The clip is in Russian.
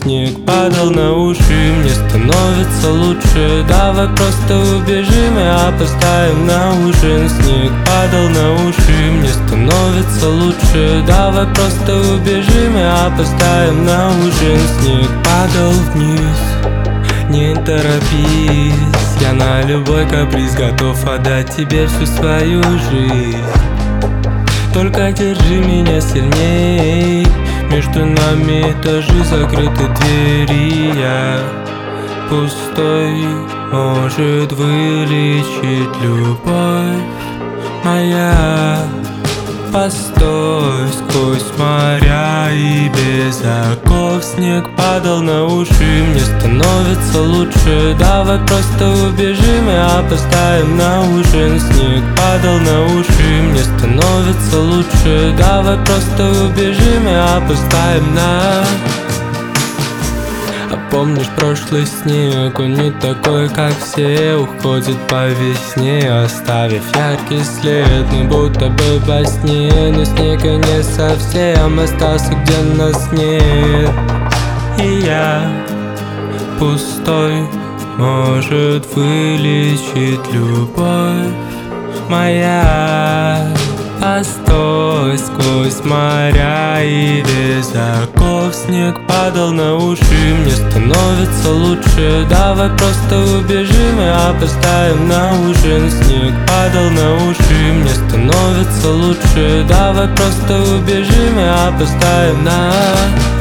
снег падал на уши, мне становится лучше. Давай просто убежим и опоздаем на ужин. Снег падал на уши, мне становится лучше. Давай просто убежим и опоздаем на ужин. Снег падал вниз, не торопись, я на любой каприз готов отдать тебе всю свою жизнь. Только держи меня сильней, между нами этажи, закрыты двери. Я пустой, может вылечить любовь моя. Постой, сквозь моря и без оков снег падал на уши, мне становится лучше. Давай просто убежим и опоздаем на ужин. Снег падал на уши, мне становится лучше. Давай просто убежим и опоздаем на... А помнишь прошлый снег, он не такой, как все. Уходит по весне, оставив яркий след. Мы будто бы во сне, но снег и не совсем остался, где нас нет. И я пустой, может вылечить любовь моя. Постой, сквозь моря и без оков снег падал на уши, мне становится лучше. Давай просто убежим и опоздаем на ужин. Снег падал на уши, мне становится лучше. Давай просто убежим и опоздаем на...